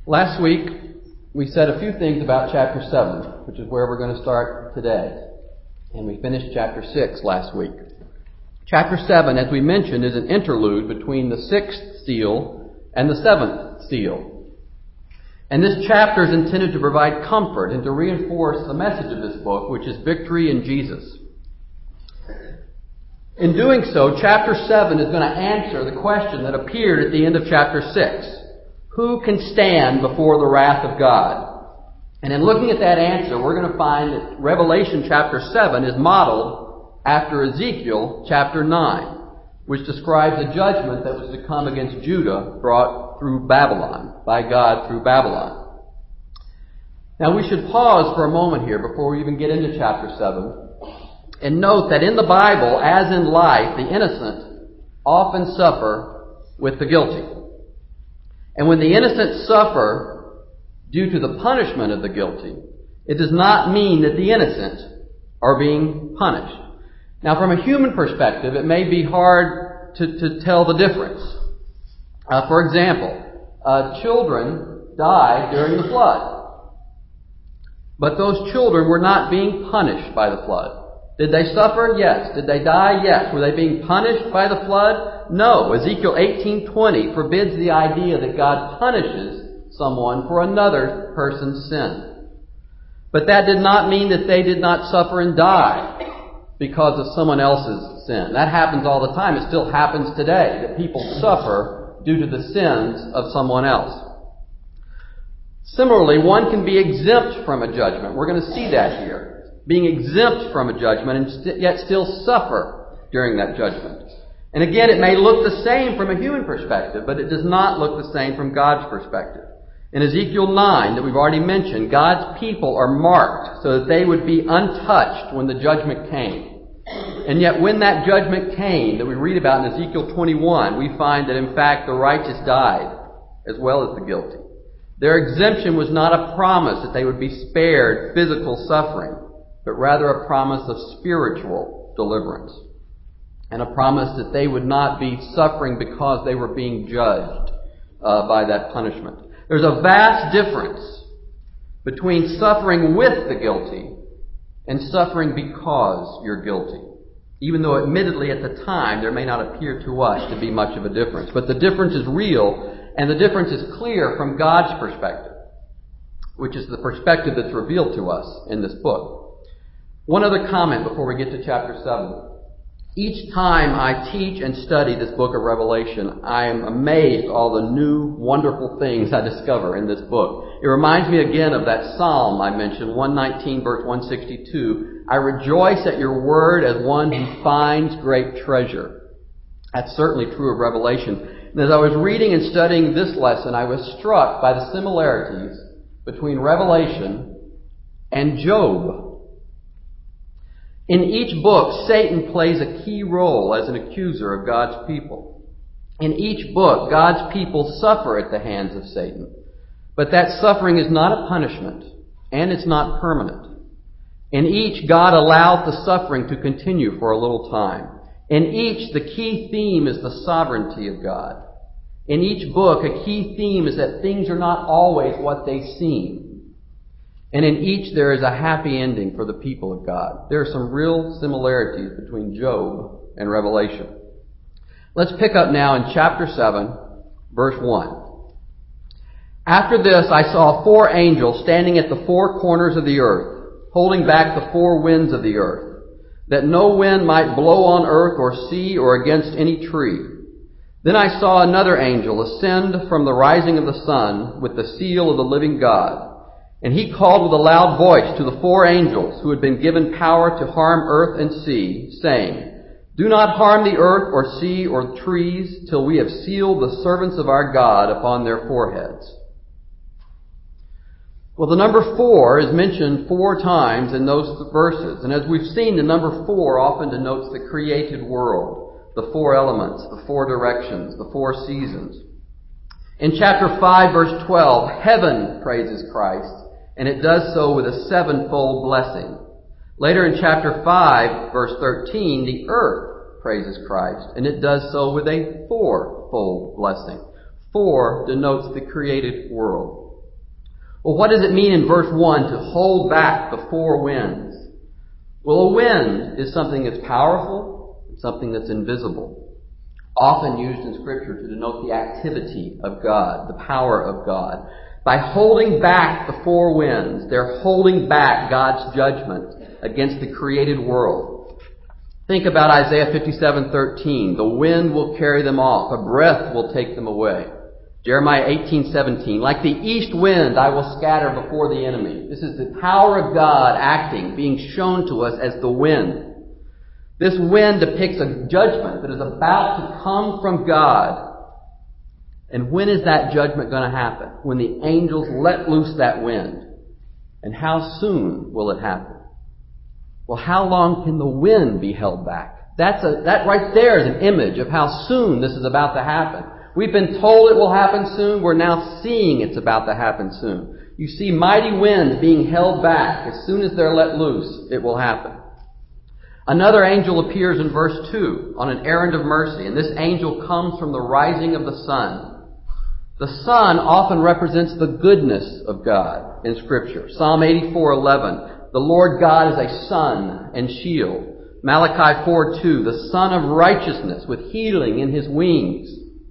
Last week, we said a few things about chapter 7, which is where we're going to start today. And we finished chapter 6 last week. Chapter 7, as we mentioned, is an interlude between the 6th seal and the 7th seal. And this chapter is intended to provide comfort and to reinforce the message of this book, which is victory in Jesus. In doing so, chapter 7 is going to answer the question that appeared at the end of chapter 6. Who can stand before the wrath of God? And in looking at that answer, we're going to find that Revelation chapter 7 is modeled after Ezekiel chapter 9, which describes the judgment that was to come against Judah brought through Babylon, by God through Babylon. Now we should pause for a moment here before we even get into chapter 7 and note that in the Bible, as in life, the innocent often suffer with the guilty. And when the innocent suffer due to the punishment of the guilty, it does not mean that the innocent are being punished. Now, from a human perspective, it may be hard to tell the difference. For example, children died during the flood. But those children were not being punished by the flood. Did they suffer? Yes. Did they die? Yes. Were they being punished by the flood? No. Ezekiel 18:20 forbids the idea that God punishes someone for another person's sin. But that did not mean that they did not suffer and die because of someone else's sin. That happens all the time. It still happens today, that people suffer due to the sins of someone else. Similarly, one can be exempt from a judgment. We're going to see that here. Being exempt from a judgment and yet still suffer during that judgment. And again, it may look the same from a human perspective, but it does not look the same from God's perspective. In Ezekiel 9, that we've already mentioned, God's people are marked so that they would be untouched when the judgment came. And yet when that judgment came, that we read about in Ezekiel 21, we find that in fact the righteous died as well as the guilty. Their exemption was not a promise that they would be spared physical suffering, but rather a promise of spiritual deliverance. And a promise that they would not be suffering because they were being judged by that punishment. There's a vast difference between suffering with the guilty and suffering because you're guilty. Even though admittedly at the time there may not appear to us to be much of a difference. But the difference is real, and the difference is clear from God's perspective, which is the perspective that's revealed to us in this book. One other comment before we get to chapter 7. Each time I teach and study this book of Revelation, I am amazed at all the new, wonderful things I discover in this book. It reminds me again of that psalm I mentioned, 119 verse 162. I rejoice at your word as one who finds great treasure. That's certainly true of Revelation. And as I was reading and studying this lesson, I was struck by the similarities between Revelation and Job. In each book, Satan plays a key role as an accuser of God's people. In each book, God's people suffer at the hands of Satan. But that suffering is not a punishment, and it's not permanent. In each, God allows the suffering to continue for a little time. In each, the key theme is the sovereignty of God. In each book, a key theme is that things are not always what they seem. And in each there is a happy ending for the people of God. There are some real similarities between Job and Revelation. Let's pick up now in chapter 7, verse 1. After this I saw 4 angels standing at the 4 corners of the earth, holding back the 4 winds of the earth, that no wind might blow on earth or sea or against any tree. Then I saw another angel ascend from the rising of the sun with the seal of the living God. And he called with a loud voice to the 4 angels who had been given power to harm earth and sea, saying, Do not harm the earth or sea or trees till we have sealed the servants of our God upon their foreheads. Well, the number 4 is mentioned 4 times in those verses. And as we've seen, the number 4 often denotes the created world, the 4 elements, the 4 directions, the 4 seasons. In chapter 5, verse 12, heaven praises Christ. And it does so with a 7-fold blessing. Later in chapter 5, verse 13, the earth praises Christ, and it does so with a 4-fold blessing. 4 denotes the created world. Well, what does it mean in verse 1 to hold back the four winds? Well, a wind is something that's powerful, it's something that's invisible, often used in Scripture to denote the activity of God, the power of God. By holding back the four winds, they're holding back God's judgment against the created world. Think about Isaiah 57:13. The wind will carry them off. A breath will take them away. Jeremiah 18:17. Like the east wind, I will scatter before the enemy. This is the power of God acting, being shown to us as the wind. This wind depicts a judgment that is about to come from God. And when is that judgment going to happen? When the angels let loose that wind. And how soon will it happen? Well, how long can the wind be held back? That right there is an image of how soon this is about to happen. We've been told it will happen soon. We're now seeing it's about to happen soon. You see mighty winds being held back. As soon as they're let loose, it will happen. Another angel appears in verse 2 on an errand of mercy, and this angel comes from the rising of the sun. The sun often represents the goodness of God in Scripture. Psalm 84:11, the Lord God is a sun and shield. Malachi 4:2, the Son of righteousness with healing in his wings.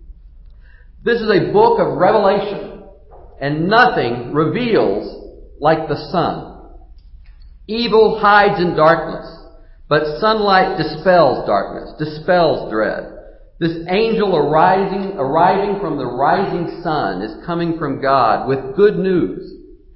This is a book of revelation, and nothing reveals like the sun. Evil hides in darkness, but sunlight dispels darkness, dispels dread. This angel arriving from the rising sun is coming from God with good news.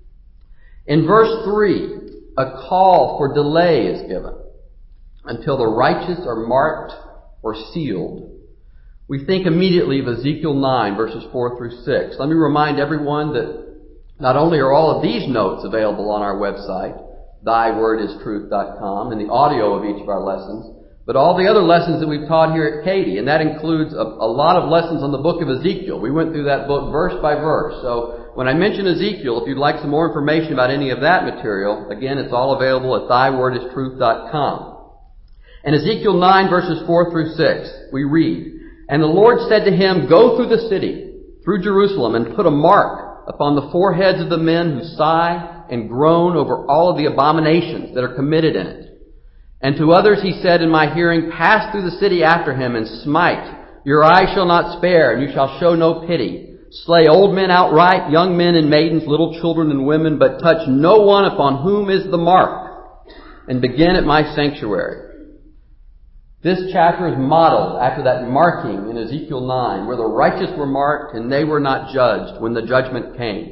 In verse 3, a call for delay is given until the righteous are marked or sealed. We think immediately of Ezekiel 9, verses 4 through 6. Let me remind everyone that not only are all of these notes available on our website, thywordistruth.com, and the audio of each of our lessons, but all the other lessons that we've taught here at Katy, and that includes a lot of lessons on the book of Ezekiel. We went through that book verse by verse. So when I mention Ezekiel, if you'd like some more information about any of that material, again, it's all available at thywordistruth.com. In Ezekiel 9, verses 4 through 6, we read, And the Lord said to him, Go through the city, through Jerusalem, and put a mark upon the foreheads of the men who sigh and groan over all of the abominations that are committed in it. And to others he said in my hearing, Pass through the city after him and smite. Your eye shall not spare, and you shall show no pity. Slay old men outright, young men and maidens, little children and women, but touch no one upon whom is the mark. And begin at my sanctuary. This chapter is modeled after that marking in Ezekiel 9, where the righteous were marked and they were not judged when the judgment came.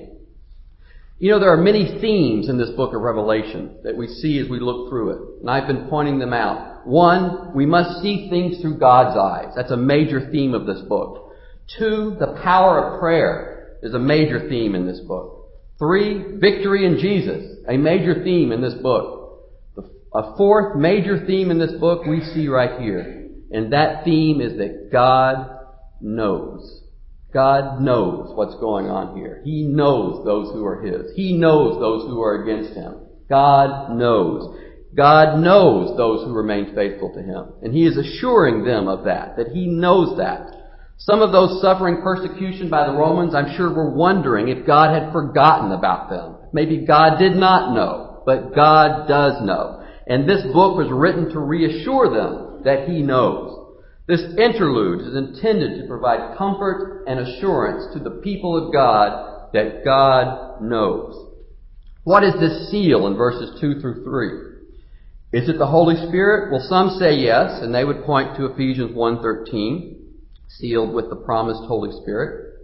You know, there are many themes in this book of Revelation that we see as we look through it, and I've been pointing them out. 1, we must see things through God's eyes. That's a major theme of this book. 2, the power of prayer is a major theme in this book. 3, victory in Jesus, a major theme in this book. A 4th major theme in this book we see right here, and that theme is that God knows. God knows what's going on here. He knows those who are His. He knows those who are against Him. God knows. God knows those who remain faithful to Him. And He is assuring them of that He knows that. Some of those suffering persecution by the Romans, I'm sure, were wondering if God had forgotten about them. Maybe God did not know, but God does know. And this book was written to reassure them that He knows. This interlude is intended to provide comfort and assurance to the people of God that God knows. What is this seal in verses 2 through 3? Is it the Holy Spirit? Well, some say yes, and they would point to Ephesians 1:13, sealed with the promised Holy Spirit.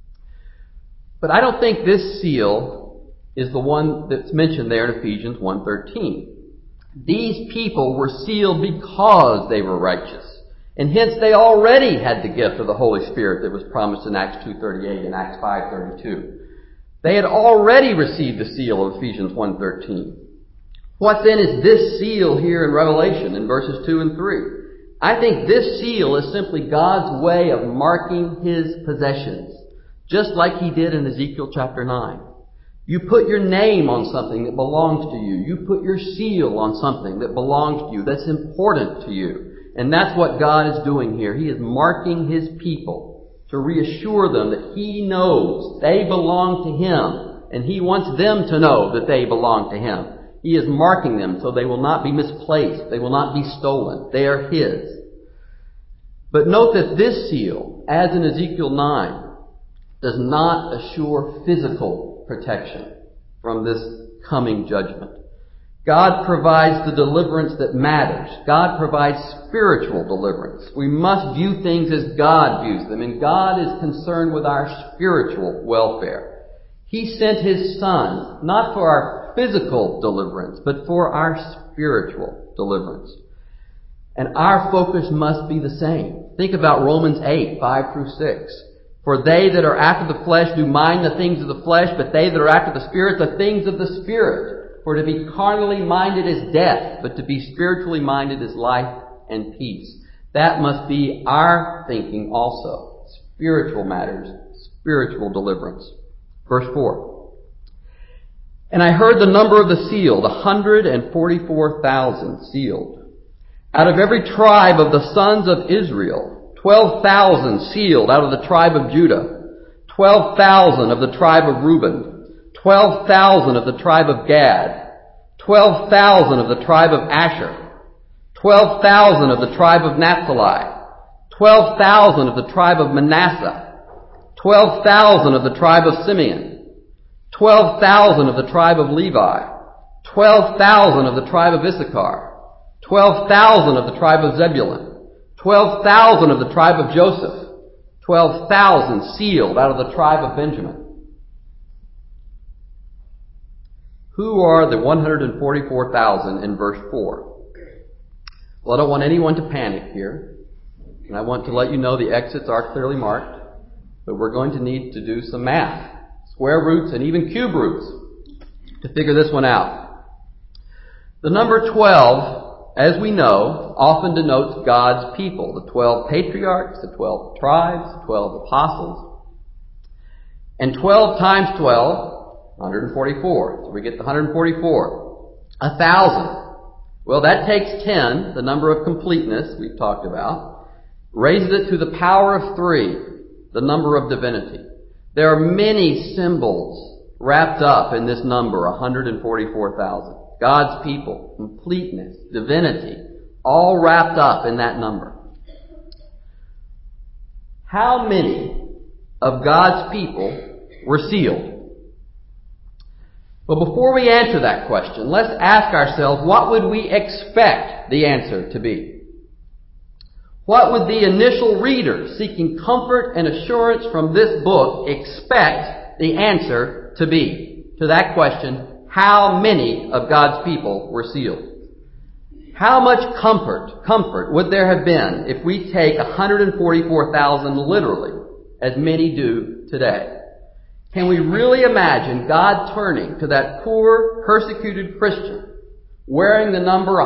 But I don't think this seal is the one that's mentioned there in Ephesians 1:13. These people were sealed because they were righteous. And hence they already had the gift of the Holy Spirit that was promised in Acts 2:38 and Acts 5:32. They had already received the seal of Ephesians 1:13. What then is this seal here in Revelation in verses 2 and 3? I think this seal is simply God's way of marking His possessions, just like He did in Ezekiel chapter 9. You put your name on something that belongs to you. You put your seal on something that belongs to you, that's important to you. And that's what God is doing here. He is marking His people to reassure them that He knows they belong to Him and He wants them to know that they belong to Him. He is marking them so they will not be misplaced. They will not be stolen. They are His. But note that this seal, as in Ezekiel 9, does not assure physical protection from this coming judgment. God provides the deliverance that matters. God provides spiritual deliverance. We must view things as God views them, and God is concerned with our spiritual welfare. He sent His Son, not for our physical deliverance, but for our spiritual deliverance. And our focus must be the same. Think about Romans 8, 5 through 6. For they that are after the flesh do mind the things of the flesh, but they that are after the Spirit, the things of the Spirit. For to be carnally minded is death, but to be spiritually minded is life and peace. That must be our thinking also. Spiritual matters, spiritual deliverance. Verse 4. And I heard the number of the sealed, 144,000 sealed. Out of every tribe of the sons of Israel, 12,000 sealed out of the tribe of Judah, 12,000 of the tribe of Reuben, 12,000 of the tribe of Gad, 12,000 of the tribe of Asher, 12,000 of the tribe of Naphtali, 12,000 of the tribe of Manasseh, 12,000 of the tribe of Simeon, 12,000 of the tribe of Levi, 12,000 of the tribe of Issachar, 12,000 of the tribe of Zebulun, 12,000 of the tribe of Joseph, 12,000 sealed out of the tribe of Benjamin. Who are the 144,000 in verse 4? Well, I don't want anyone to panic here. And I want to let you know the exits are clearly marked. But we're going to need to do some math. Square roots and even cube roots to figure this one out. The number 12, as we know, often denotes God's people. The 12 patriarchs, the 12 tribes, the 12 apostles. And 12 times 12, 144. So we get the 144. 1,000. Well, that takes 10, the number of completeness we've talked about, raises it to the power of 3, the number of divinity. There are many symbols wrapped up in this number, 144,000. God's people, completeness, divinity, all wrapped up in that number. How many of God's people were sealed? Well, before we answer that question, let's ask ourselves, what would we expect the answer to be? What would the initial reader seeking comfort and assurance from this book expect the answer to be? To that question, how many of God's people were sealed? How much comfort would there have been if we take 144,000 literally, as many do today? Can we really imagine God turning to that poor, persecuted Christian, wearing the number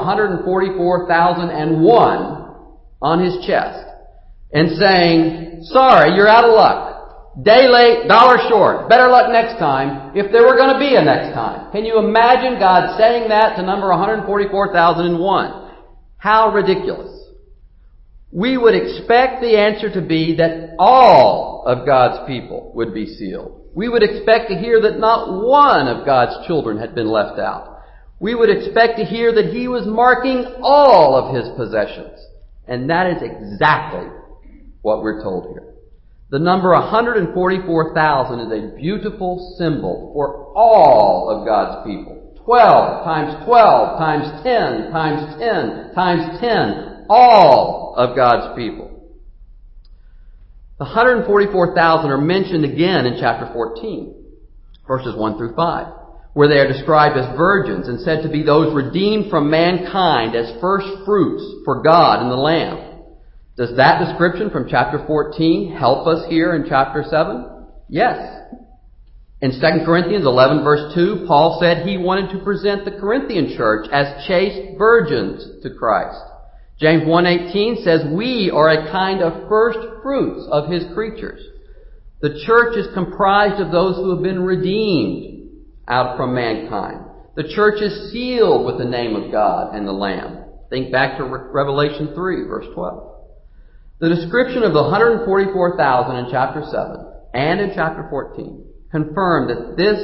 144,001 on his chest, and saying, sorry, you're out of luck. Day late, dollar short. Better luck next time, if there were going to be a next time. Can you imagine God saying that to number 144,001? How ridiculous. We would expect the answer to be that all of God's people would be sealed. We would expect to hear that not one of God's children had been left out. We would expect to hear that He was marking all of His possessions. And that is exactly what we're told here. The number 144,000 is a beautiful symbol for all of God's people. 12 times 12 times 10 times 10 times 10. All of God's people. The 144,000 are mentioned again in chapter 14, verses 1 through 5, where they are described as virgins and said to be those redeemed from mankind as first fruits for God and the Lamb. Does that description from chapter 14 help us here in chapter 7? Yes. In 2 Corinthians 11, verse 2, Paul said he wanted to present the Corinthian church as chaste virgins to Christ. James 1:18 says we are a kind of first fruits of His creatures. The church is comprised of those who have been redeemed out from mankind. The church is sealed with the name of God and the Lamb. Think back to Revelation 3, verse 12. The description of the 144,000 in chapter 7 and in chapter 14 confirm that this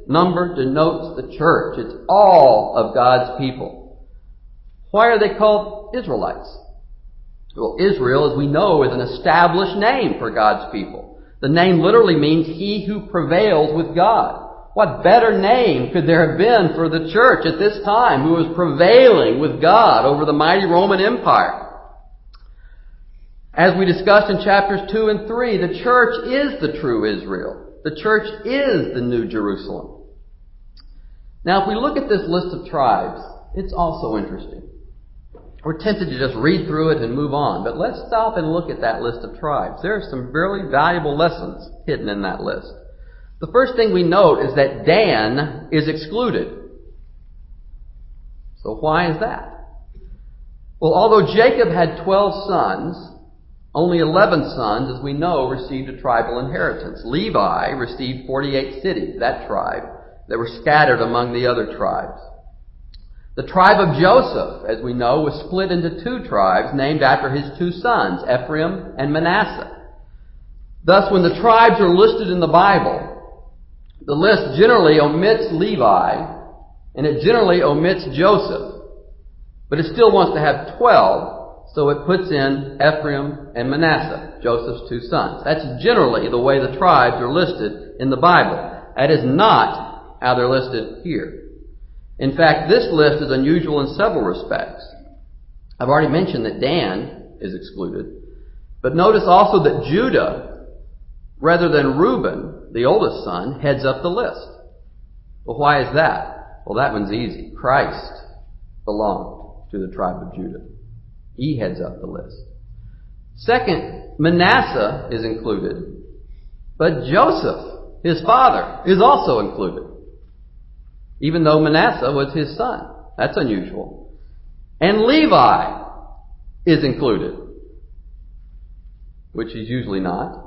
number denotes the church. It's all of God's people. Why are they called Israelites? Well, Israel, as we know, is an established name for God's people. The name literally means he who prevails with God. What better name could there have been for the church at this time who was prevailing with God over the mighty Roman Empire? As we discussed in chapters 2 and 3, the church is the true Israel. The church is the New Jerusalem. Now, if we look at this list of tribes, it's also interesting. We're tempted to just read through it and move on, but let's stop and look at that list of tribes. There are some really valuable lessons hidden in that list. The first thing we note is that Dan is excluded. So why is that? Well, although Jacob had 12 sons, only 11 sons, as we know, received a tribal inheritance. Levi received 48 cities, that tribe, that were scattered among the other tribes. The tribe of Joseph, as we know, was split into two tribes named after his two sons, Ephraim and Manasseh. Thus, when the tribes are listed in the Bible, the list generally omits Levi, and it generally omits Joseph. But it still wants to have 12, so it puts in Ephraim and Manasseh, Joseph's two sons. That's generally the way the tribes are listed in the Bible. That is not how they're listed here. In fact, this list is unusual in several respects. I've already mentioned that Dan is excluded. But notice also that Judah, rather than Reuben, the oldest son, heads up the list. Well, why is that? Well, that one's easy. Christ belonged to the tribe of Judah. He heads up the list. Second, Manasseh is included. But Joseph, his father, is also included. Even though Manasseh was his son. That's unusual. And Levi is included, which he's usually not.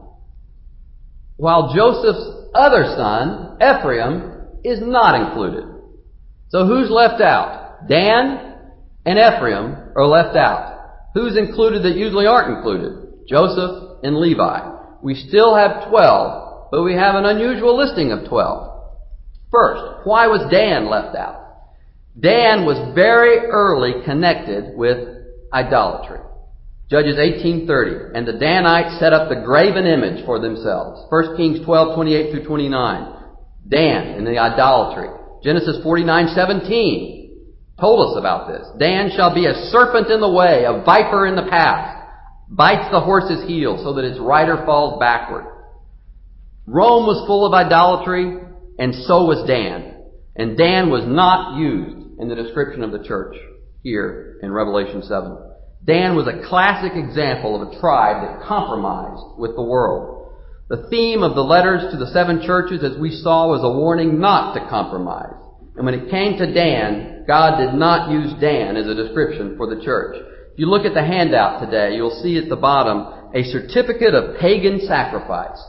While Joseph's other son, Ephraim, is not included. So who's left out? Dan and Ephraim are left out. Who's included that usually aren't included? Joseph and Levi. We still have 12, but we have an unusual listing of 12. First, why was Dan left out? Dan was very early connected with idolatry. Judges 18:30, and the Danites set up the graven image for themselves. 1 Kings 12:28 through 29. Dan and the idolatry. Genesis 49:17 told us about this. Dan shall be a serpent in the way, a viper in the path, bites the horse's heel so that its rider falls backward. Rome was full of idolatry, and so was Dan. And Dan was not used in the description of the church here in Revelation 7. Dan was a classic example of a tribe that compromised with the world. The theme of the letters to the 7 churches, as we saw, was a warning not to compromise. And when it came to Dan, God did not use Dan as a description for the church. If you look at the handout today, you'll see at the bottom a certificate of pagan sacrifice.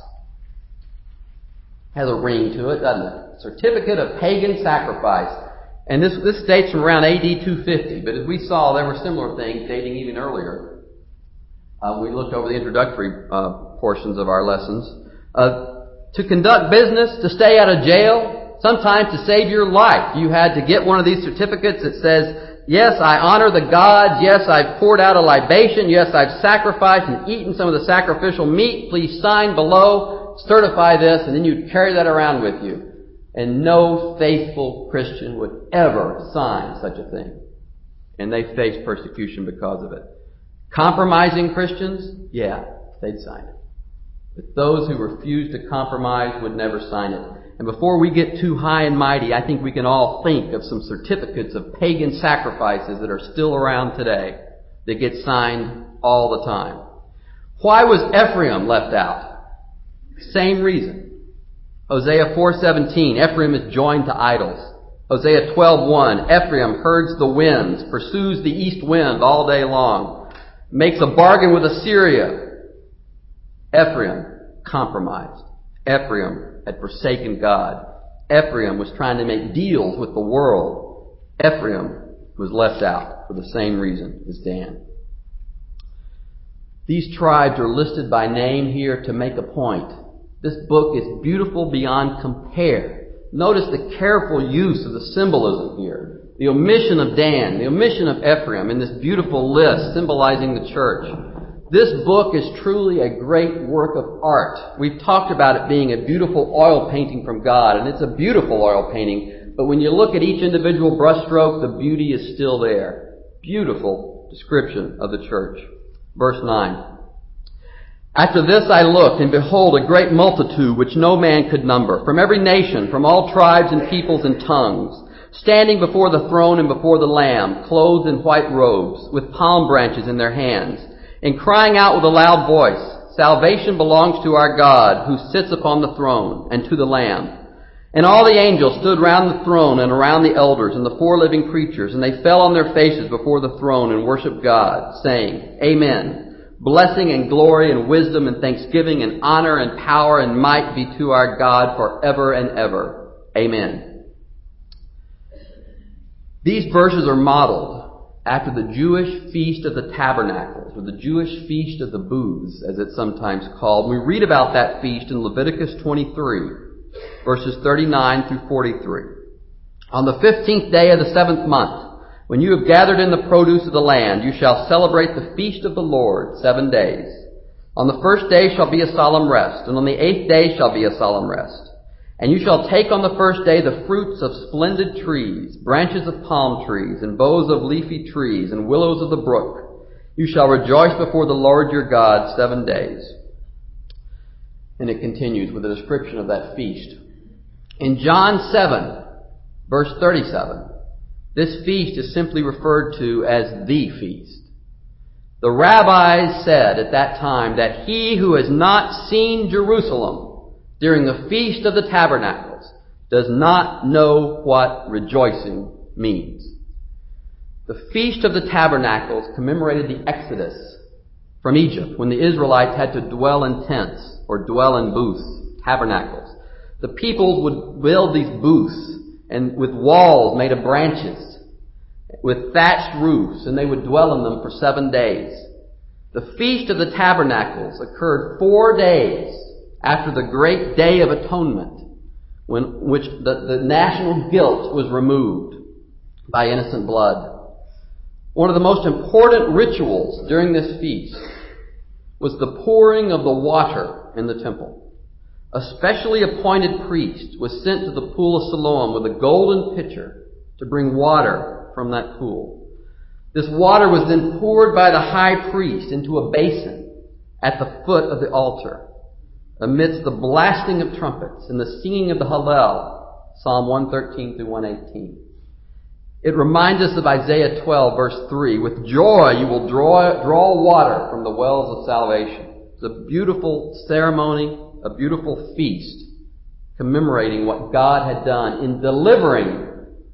Has a ring to it, doesn't it? Certificate of pagan sacrifice. And this dates from around AD 250. But as we saw, there were similar things dating even earlier. We looked over the introductory portions of our lessons. To conduct business, to stay out of jail, sometimes to save your life, you had to get one of these certificates that says, yes, I honor the gods. Yes, I've poured out a libation. Yes, I've sacrificed and eaten some of the sacrificial meat. Please sign below. Certify this, and then you'd carry that around with you. And no faithful Christian would ever sign such a thing. And they faced persecution because of it. Compromising Christians, yeah, they'd sign it. But those who refused to compromise would never sign it. And before we get too high and mighty, I think we can all think of some certificates of pagan sacrifices that are still around today that get signed all the time. Why was Ephraim left out? Same reason. Hosea 4:17, Ephraim is joined to idols. Hosea 12:1, Ephraim herds the winds, pursues the east wind all day long, makes a bargain with Assyria. Ephraim compromised. Ephraim had forsaken God. Ephraim was trying to make deals with the world. Ephraim was left out for the same reason as Dan. These tribes are listed by name here to make a point. This book is beautiful beyond compare. Notice the careful use of the symbolism here. The omission of Dan, the omission of Ephraim in this beautiful list symbolizing the church. This book is truly a great work of art. We've talked about it being a beautiful oil painting from God, and it's a beautiful oil painting, but when you look at each individual brushstroke, the beauty is still there. Beautiful description of the church. Verse 9. After this I looked, and behold, a great multitude which no man could number, from every nation, from all tribes and peoples and tongues, standing before the throne and before the Lamb, clothed in white robes, with palm branches in their hands, and crying out with a loud voice, Salvation belongs to our God, who sits upon the throne, and to the Lamb. And all the angels stood round the throne and around the elders and the four living creatures, and they fell on their faces before the throne and worshipped God, saying, Amen. Blessing and glory and wisdom and thanksgiving and honor and power and might be to our God forever and ever. Amen. These verses are modeled after the Jewish Feast of the Tabernacles, or the Jewish Feast of the Booths, as it's sometimes called. We read about that feast in Leviticus 23, verses 39 through 43. On the 15th day of the 7th month, when you have gathered in the produce of the land, you shall celebrate the feast of the Lord 7 days. On the first day shall be a solemn rest, and on the 8th day shall be a solemn rest. And you shall take on the first day the fruits of splendid trees, branches of palm trees, and boughs of leafy trees, and willows of the brook. You shall rejoice before the Lord your God 7 days. And it continues with a description of that feast. In John 7, verse 37, this feast is simply referred to as the feast. The rabbis said at that time that he who has not seen Jerusalem during the Feast of the Tabernacles does not know what rejoicing means. The Feast of the Tabernacles commemorated the Exodus from Egypt, when the Israelites had to dwell in tents or dwell in booths, tabernacles. The people would build these booths and with walls made of branches, with thatched roofs, and they would dwell in them for 7 days. The Feast of the Tabernacles occurred 4 days after the great Day of Atonement, which the national guilt was removed by innocent blood. One of the most important rituals during this feast was the pouring of the water in the temple. A specially appointed priest was sent to the pool of Siloam with a golden pitcher to bring water from that pool. This water was then poured by the high priest into a basin at the foot of the altar, amidst the blasting of trumpets and the singing of the Hallel, Psalm 113 through 118. It reminds us of Isaiah 12, verse 3, with joy you will draw water from the wells of salvation. It's a beautiful ceremony, a beautiful feast, commemorating what God had done in delivering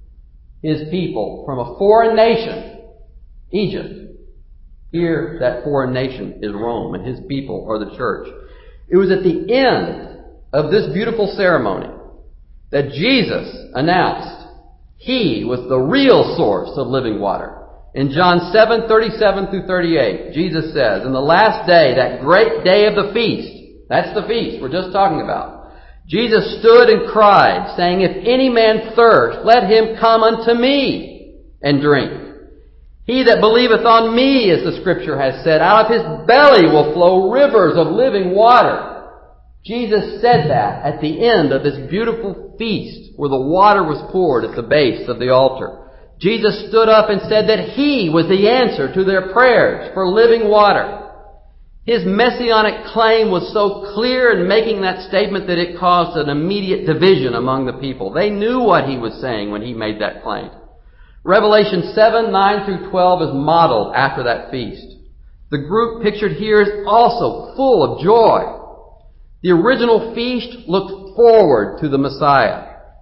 His people from a foreign nation, Egypt. Here, that foreign nation is Rome, and His people are the church. It was at the end of this beautiful ceremony that Jesus announced He was the real source of living water. In John 7:37 through 38, Jesus says, in the last day, that great day of the feast, that's the feast we're just talking about, Jesus stood and cried, saying, If any man thirst, let him come unto me and drink. He that believeth on me, as the Scripture has said, out of his belly will flow rivers of living water. Jesus said that at the end of this beautiful feast where the water was poured at the base of the altar. Jesus stood up and said that He was the answer to their prayers for living water. His messianic claim was so clear in making that statement that it caused an immediate division among the people. They knew what He was saying when He made that claim. Revelation 7:9 through 12 is modeled after that feast. The group pictured here is also full of joy. The original feast looked forward to the Messiah.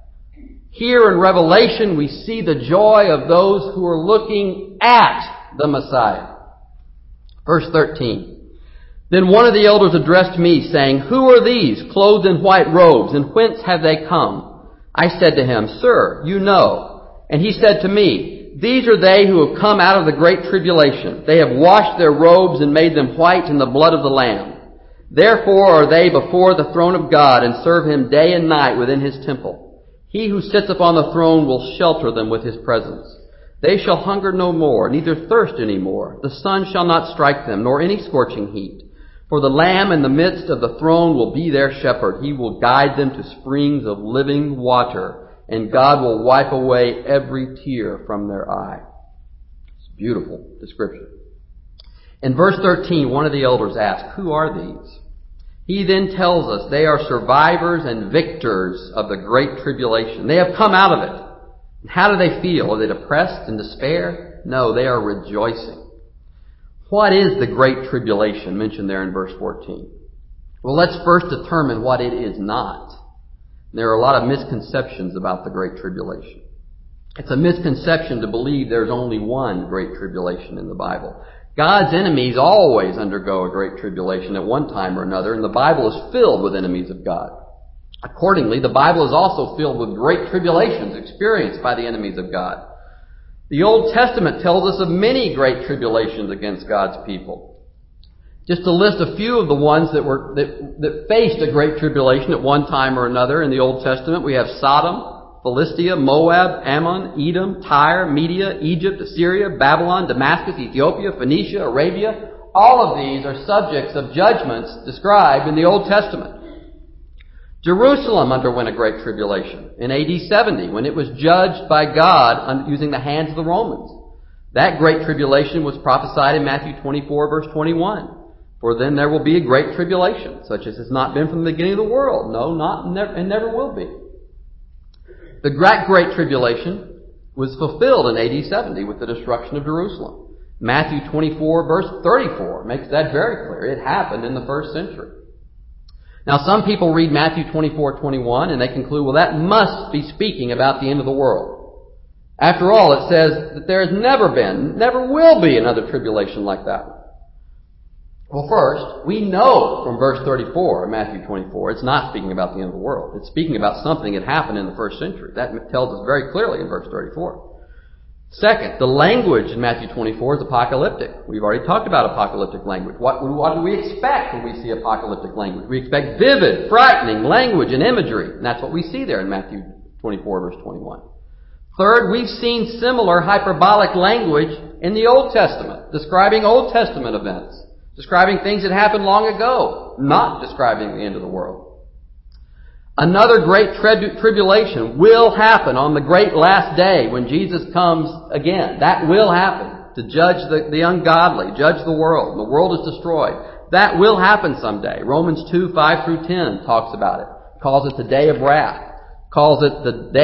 Here in Revelation, we see the joy of those who are looking at the Messiah. Verse 13. Then one of the elders addressed me, saying, Who are these, clothed in white robes, and whence have they come? I said to him, Sir, you know. And he said to me, These are they who have come out of the great tribulation. They have washed their robes and made them white in the blood of the Lamb. Therefore are they before the throne of God, and serve Him day and night within His temple. He who sits upon the throne will shelter them with his presence. They shall hunger no more, neither thirst any more. The sun shall not strike them, nor any scorching heat. For the Lamb in the midst of the throne will be their shepherd. He will guide them to springs of living water, and God will wipe away every tear from their eye. It's a beautiful description. In verse 13, one of the elders asked, "Who are these?" He then tells us they are survivors and victors of the great tribulation. They have come out of it. How do they feel? Are they depressed and despair? No, they are rejoicing. What is the great tribulation mentioned there in verse 14? Well, let's first determine what it is not. There are a lot of misconceptions about the great tribulation. It's a misconception to believe there's only one great tribulation in the Bible. God's enemies always undergo a great tribulation at one time or another, and the Bible is filled with enemies of God. Accordingly, the Bible is also filled with great tribulations experienced by the enemies of God. The Old Testament tells us of many great tribulations against God's people. Just to list a few of the ones that faced a great tribulation at one time or another in the Old Testament, we have Sodom, Philistia, Moab, Ammon, Edom, Tyre, Media, Egypt, Assyria, Babylon, Damascus, Ethiopia, Phoenicia, Arabia. All of these are subjects of judgments described in the Old Testament. Jerusalem underwent a great tribulation in AD 70 when it was judged by God using the hands of the Romans. That great tribulation was prophesied in Matthew 24 verse 21. For then there will be a great tribulation, such as has not been from the beginning of the world. No, and never will be. The great tribulation was fulfilled in AD 70 with the destruction of Jerusalem. Matthew 24 verse 34 makes that very clear. It happened in the first century. Now, some people read Matthew 24:21 and they conclude, well, that must be speaking about the end of the world. After all, it says that there has never will be another tribulation like that one. Well, first, we know from verse 34 of Matthew 24, it's not speaking about the end of the world. It's speaking about something that happened in the first century. That tells us very clearly in verse 34. Second, the language in Matthew 24 is apocalyptic. We've already talked about apocalyptic language. What do we expect when we see apocalyptic language? We expect vivid, frightening language and imagery. And that's what we see there in Matthew 24 verse 21. Third, we've seen similar hyperbolic language in the Old Testament, describing Old Testament events, describing things that happened long ago, not describing the end of the world. Another great tribulation will happen on the great last day when Jesus comes again. That will happen to judge the ungodly, judge the world. And the world is destroyed. That will happen someday. Romans 2, 5 through 10 talks about it. Calls it the day of wrath. Calls it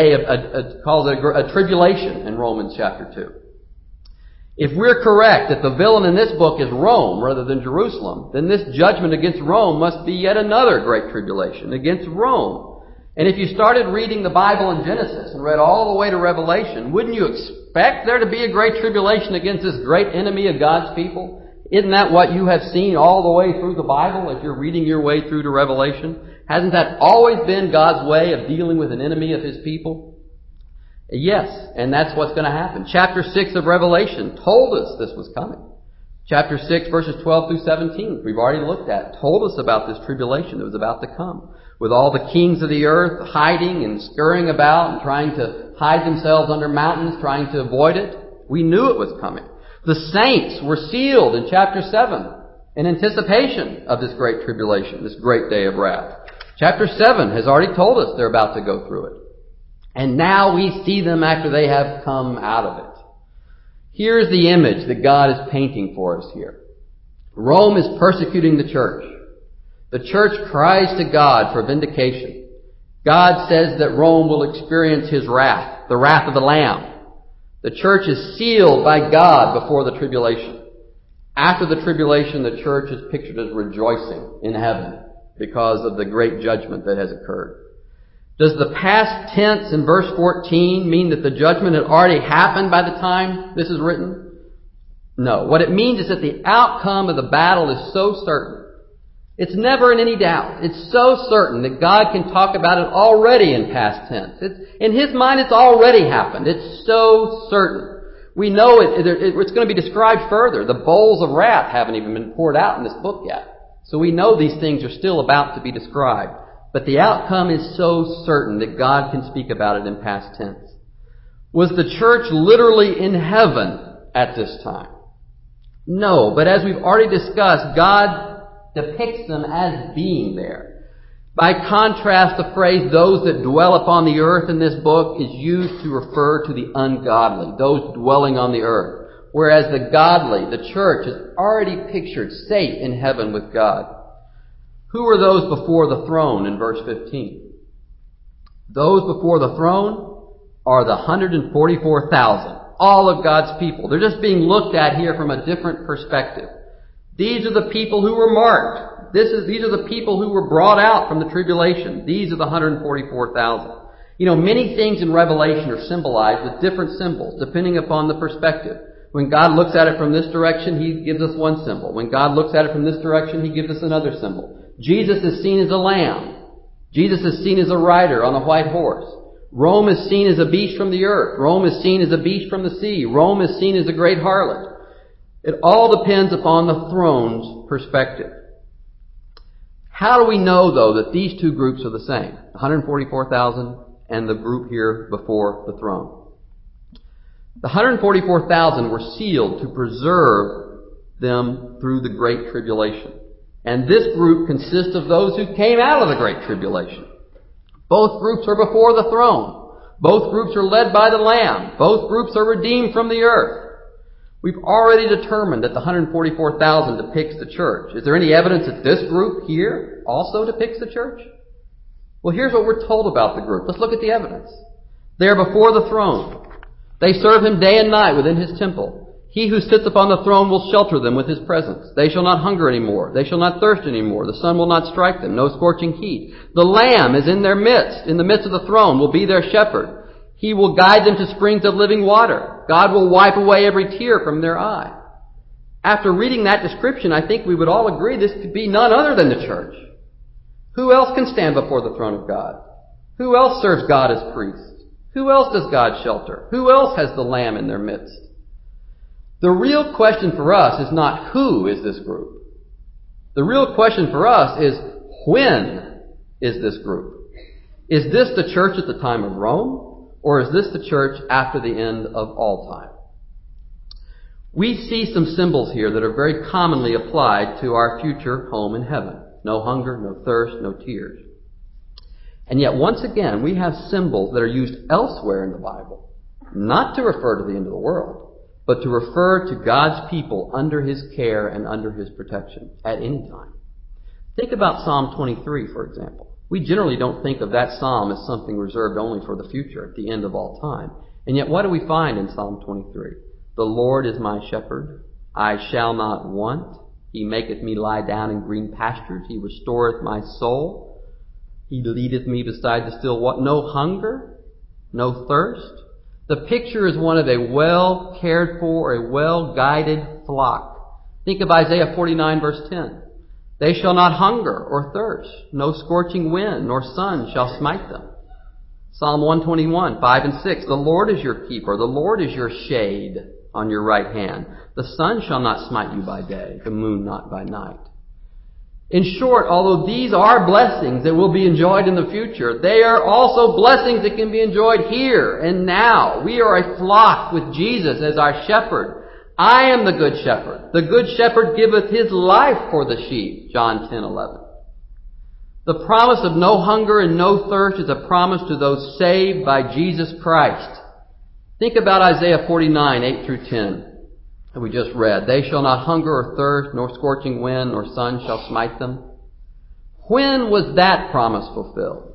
a tribulation in Romans chapter 2. If we're correct that the villain in this book is Rome rather than Jerusalem, then this judgment against Rome must be yet another great tribulation against Rome. And if you started reading the Bible in Genesis and read all the way to Revelation, wouldn't you expect there to be a great tribulation against this great enemy of God's people? Isn't that what you have seen all the way through the Bible if you're reading your way through to Revelation? Hasn't that always been God's way of dealing with an enemy of His people? Yes, and that's what's going to happen. Chapter 6 of Revelation told us this was coming. Chapter 6, verses 12 through 17, we've already looked at, told us about this tribulation that was about to come. With all the kings of the earth hiding and scurrying about and trying to hide themselves under mountains, trying to avoid it. We knew it was coming. The saints were sealed in chapter 7 in anticipation of this great tribulation, this great day of wrath. Chapter 7 has already told us they're about to go through it. And now we see them after they have come out of it. Here's the image that God is painting for us here. Rome is persecuting the church. The church cries to God for vindication. God says that Rome will experience His wrath, the wrath of the Lamb. The church is sealed by God before the tribulation. After the tribulation, the church is pictured as rejoicing in heaven because of the great judgment that has occurred. Does the past tense in verse 14 mean that the judgment had already happened by the time this is written? No. What it means is that the outcome of the battle is so certain. It's never in any doubt. It's so certain that God can talk about it already in past tense. In His mind, it's already happened. It's so certain. We know it's going to be described further. The bowls of wrath haven't even been poured out in this book yet. So we know these things are still about to be described. but the outcome is so certain that God can speak about it in past tense. Was the church literally in heaven at this time? No, but as we've already discussed, God depicts them as being there. By contrast, the phrase, those that dwell upon the earth in this book, is used to refer to the ungodly, those dwelling on the earth. Whereas the godly, the church, is already pictured safe in heaven with God. Who are those before the throne in verse 15? Those before the throne are the 144,000, all of God's people. They're just being looked at here from a different perspective. These are the people who were marked. These are the people who were brought out from the tribulation. These are the 144,000. Many things in Revelation are symbolized with different symbols, depending upon the perspective. When God looks at it from this direction, He gives us one symbol. When God looks at it from this direction, He gives us another symbol. Jesus is seen as a lamb. Jesus is seen as a rider on a white horse. Rome is seen as a beast from the earth. Rome is seen as a beast from the sea. Rome is seen as a great harlot. It all depends upon the throne's perspective. How do we know, though, that these two groups are the same? 144,000 and the group here before the throne. The 144,000 were sealed to preserve them through the Great Tribulation. And this group consists of those who came out of the Great Tribulation. Both groups are before the throne. Both groups are led by the Lamb. Both groups are redeemed from the earth. We've already determined that the 144,000 depicts the church. Is there any evidence that this group here also depicts the church? Well, here's what we're told about the group. Let's look at the evidence. They are before the throne. They serve Him day and night within His temple. He who sits upon the throne will shelter them with His presence. They shall not hunger any more. They shall not thirst any more. The sun will not strike them. No scorching heat. The Lamb is in their midst. In the midst of the throne will be their shepherd. He will guide them to springs of living water. God will wipe away every tear from their eye. After reading that description, I think we would all agree this could be none other than the church. Who else can stand before the throne of God? Who else serves God as priest? Who else does God shelter? Who else has the Lamb in their midst? The real question for us is not who is this group. The real question for us is when is this group? Is this the church at the time of Rome? Or is this the church after the end of all time? We see some symbols here that are very commonly applied to our future home in heaven. No hunger, no thirst, no tears. And yet once again, we have symbols that are used elsewhere in the Bible, not to refer to the end of the world, but to refer to God's people under His care and under His protection at any time. Think about Psalm 23, for example. We generally don't think of that psalm as something reserved only for the future, at the end of all time. And yet what do we find in Psalm 23? The Lord is my shepherd. I shall not want. He maketh me lie down in green pastures. He restoreth my soul. He leadeth me beside the still water. No hunger, no thirst. The picture is one of a well cared for, a well guided flock. Think of Isaiah 49 verse 10. They shall not hunger or thirst. No scorching wind nor sun shall smite them. Psalm 121, 5 and 6. The Lord is your keeper. The Lord is your shade on your right hand. The sun shall not smite you by day, the moon not by night. In short, although these are blessings that will be enjoyed in the future, they are also blessings that can be enjoyed here and now. We are a flock with Jesus as our shepherd. I am the good shepherd. The good shepherd giveth his life for the sheep. John 10:11. The promise of no hunger and no thirst is a promise to those saved by Jesus Christ. Think about Isaiah 49, 8 through 10 that we just read. They shall not hunger or thirst, nor scorching wind, nor sun shall smite them. When was that promise fulfilled?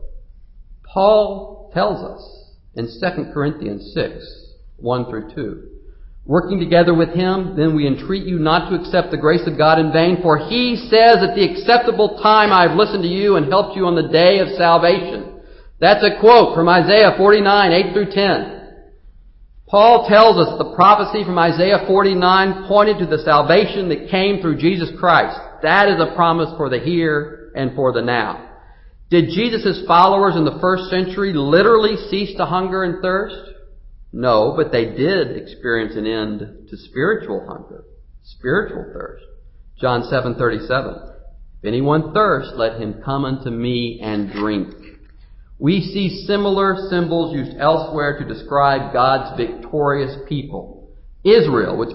Paul tells us in 2 Corinthians 6, 1 through 2. Working together with Him, then we entreat you not to accept the grace of God in vain, for He says, at the acceptable time I have listened to you and helped you on the day of salvation. That's a quote from Isaiah 49, 8 through 10. Paul tells us the prophecy from Isaiah 49 pointed to the salvation that came through Jesus Christ. That is a promise for the here and for the now. Did Jesus' followers in the first century literally cease to hunger and thirst? No, but they did experience an end to spiritual hunger, spiritual thirst. John 7:37. If anyone thirst, let him come unto me and drink. We see similar symbols used elsewhere to describe God's victorious people. Israel, which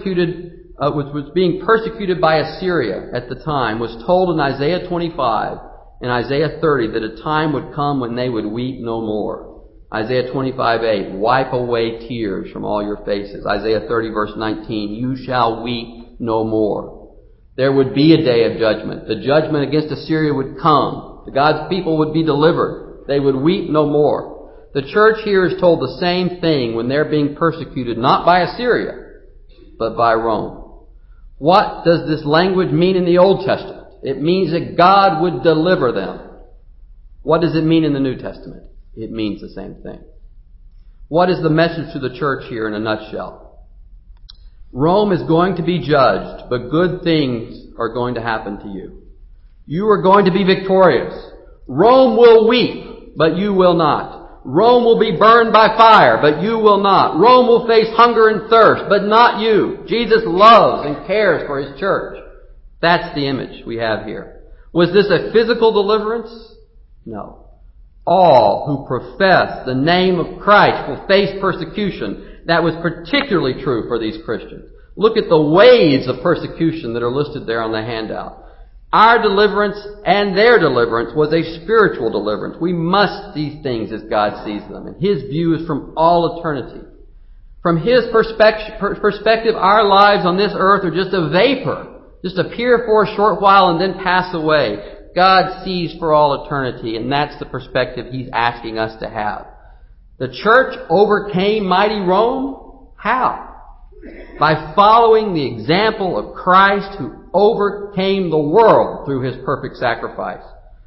was being persecuted by Assyria at the time, was told in Isaiah 25 and Isaiah 30 that a time would come when they would weep no more. Isaiah 25:8, wipe away tears from all your faces. Isaiah 30 verse 19, you shall weep no more. There would be a day of judgment. The judgment against Assyria would come. God's people would be delivered. They would weep no more. The church here is told the same thing when they're being persecuted, not by Assyria, but by Rome. What does this language mean in the Old Testament? It means that God would deliver them. What does it mean in the New Testament? It means the same thing. What is the message to the church here in a nutshell? Rome is going to be judged, but good things are going to happen to you. You are going to be victorious. Rome will weep, but you will not. Rome will be burned by fire, but you will not. Rome will face hunger and thirst, but not you. Jesus loves and cares for His church. That's the image we have here. Was this a physical deliverance? No. All who profess the name of Christ will face persecution. That was particularly true for these Christians. Look at the waves of persecution that are listed there on the handout. Our deliverance and their deliverance was a spiritual deliverance. We must see things as God sees them. And His view is from all eternity. From His perspective, our lives on this earth are just a vapor. Just appear for a short while and then pass away. God sees for all eternity, and that's the perspective He's asking us to have. The church overcame mighty Rome. How? By following the example of Christ, who overcame the world through His perfect sacrifice.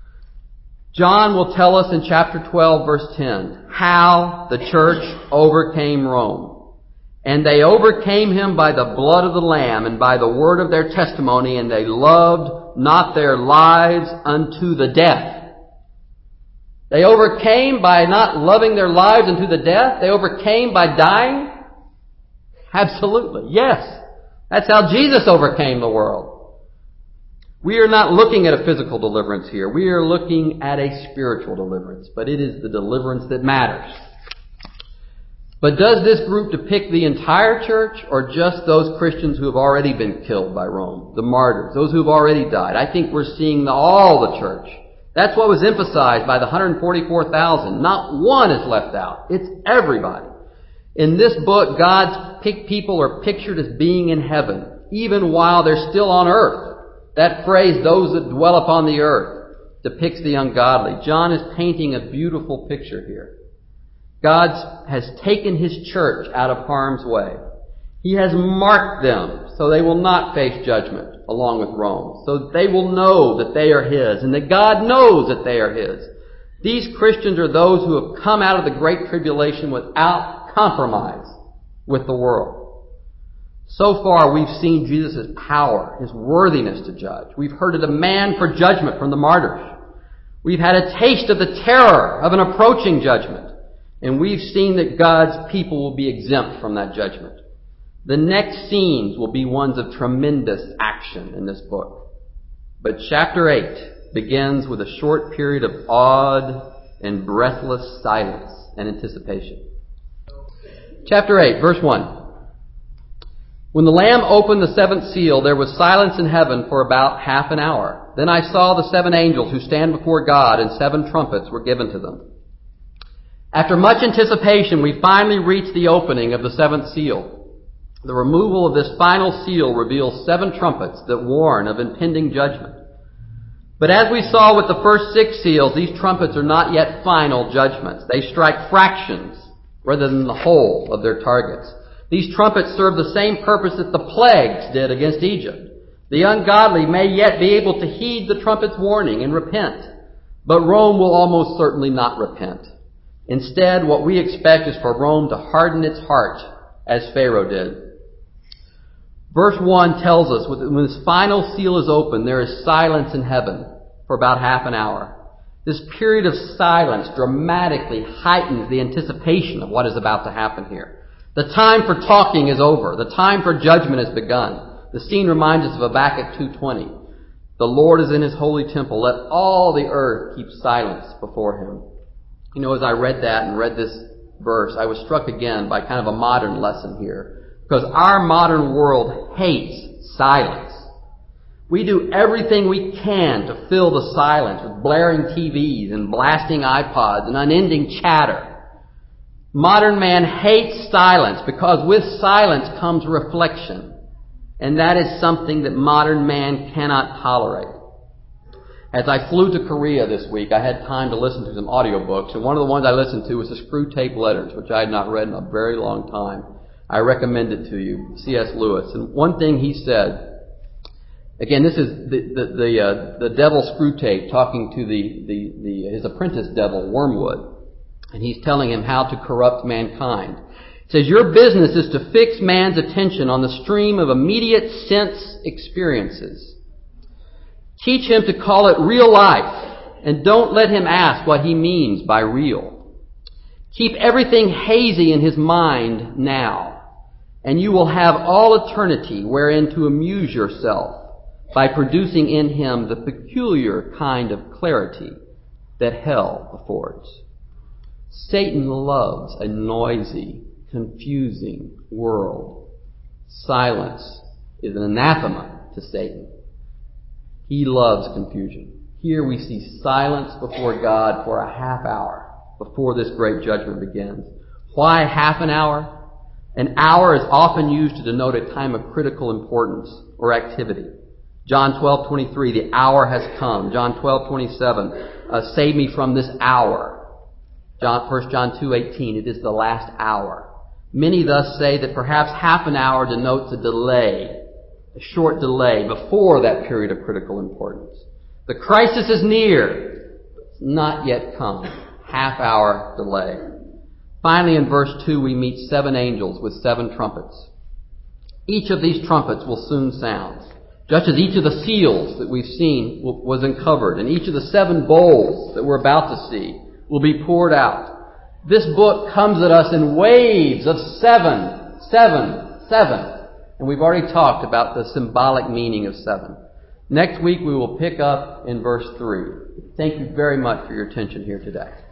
John will tell us in chapter 12, verse 10, how the church overcame Rome. And they overcame him by the blood of the Lamb and by the word of their testimony, and they loved not their lives unto the death. They overcame by not loving their lives unto the death. They overcame by dying. Absolutely, yes. That's how Jesus overcame the world. We are not looking at a physical deliverance here. We are looking at a spiritual deliverance. But it is the deliverance that matters. But does this group depict the entire church, or just those Christians who have already been killed by Rome? The martyrs, those who have already died. I think we're seeing all the church. That's what was emphasized by the 144,000. Not one is left out. It's everybody. In this book, God's people are pictured as being in heaven, even while they're still on earth. That phrase, those that dwell upon the earth, depicts the ungodly. John is painting a beautiful picture here. God has taken His church out of harm's way. He has marked them so they will not face judgment along with Rome. So they will know that they are His, and that God knows that they are His. These Christians are those who have come out of the Great Tribulation without compromise with the world. So far, we've seen Jesus' power, His worthiness to judge. We've heard a demand for judgment from the martyrs. We've had a taste of the terror of an approaching judgment. And we've seen that God's people will be exempt from that judgment. The next scenes will be ones of tremendous action in this book. But chapter 8 begins with a short period of awed and breathless silence and anticipation. Chapter 8, verse 1. When the Lamb opened the seventh seal, there was silence in heaven for about half an hour. Then I saw the 7 angels who stand before God, and 7 trumpets were given to them. After much anticipation, we finally reach the opening of the 7th seal. The removal of this final seal reveals 7 trumpets that warn of impending judgment. But as we saw with the first 6 seals, these trumpets are not yet final judgments. They strike fractions rather than the whole of their targets. These trumpets serve the same purpose that the plagues did against Egypt. The ungodly may yet be able to heed the trumpet's warning and repent, but Rome will almost certainly not repent. Instead, what we expect is for Rome to harden its heart, as Pharaoh did. Verse 1 tells us when this final seal is opened, there is silence in heaven for about half an hour. This period of silence dramatically heightens the anticipation of what is about to happen here. The time for talking is over. The time for judgment has begun. The scene reminds us of Habakkuk 2:20. The Lord is in His holy temple. Let all the earth keep silence before Him. You know, as I read that and read this verse, I was struck again by kind of a modern lesson here. Because our modern world hates silence. We do everything we can to fill the silence with blaring TVs and blasting iPods and unending chatter. Modern man hates silence because with silence comes reflection. And that is something that modern man cannot tolerate. As I flew to Korea this week, I had time to listen to some audiobooks, and one of the ones I listened to was the Screwtape Letters, which I had not read in a very long time. I recommend it to you, C.S. Lewis. And one thing he said, again, this is the devil Screwtape talking to his apprentice devil, Wormwood. And he's telling him how to corrupt mankind. He says, your business is to fix man's attention on the stream of immediate sense experiences. Teach him to call it real life, and don't let him ask what he means by real. Keep everything hazy in his mind now, and you will have all eternity wherein to amuse yourself by producing in him the peculiar kind of clarity that hell affords. Satan loves a noisy, confusing world. Silence is an anathema to Satan. He loves confusion. Here we see silence before God for a half hour before this great judgment begins. Why half an hour? An hour is often used to denote a time of critical importance or activity. John 12:23, the hour has come. John 12:27, save me from this hour. 1 John 2:18, it is the last hour. Many thus say that perhaps half an hour denotes a delay, a short delay before that period of critical importance. The crisis is near, but it's not yet come. Half hour delay. Finally, in verse 2, we meet 7 angels with 7 trumpets. Each of these trumpets will soon sound, just as each of the seals that we've seen was uncovered, and each of the 7 bowls that we're about to see will be poured out. This book comes at us in waves of 7, 7, 7. And we've already talked about the symbolic meaning of 7. Next week we will pick up in verse 3. Thank you very much for your attention here today.